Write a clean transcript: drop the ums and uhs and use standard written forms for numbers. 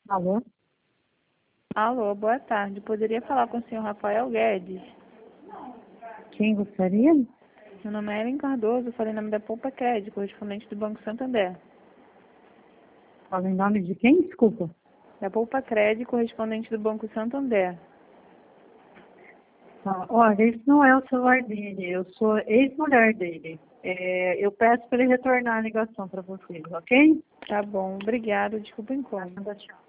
Alô? Alô, boa tarde. Poderia falar com o senhor Rafael Guedes? Quem gostaria? Meu nome é Ellen Cardoso, falei em nome da Poupa Crédito, correspondente do Banco Santander. Fala em nome de quem? Desculpa. Da Poupa Crédito, correspondente do Banco Santander. Tá. Olha, esse não é o celular dele, eu sou ex-mulher dele. Eu peço para ele retornar a ligação para vocês, ok? Tá bom, obrigado. Desculpa o incômodo. Nada, tchau.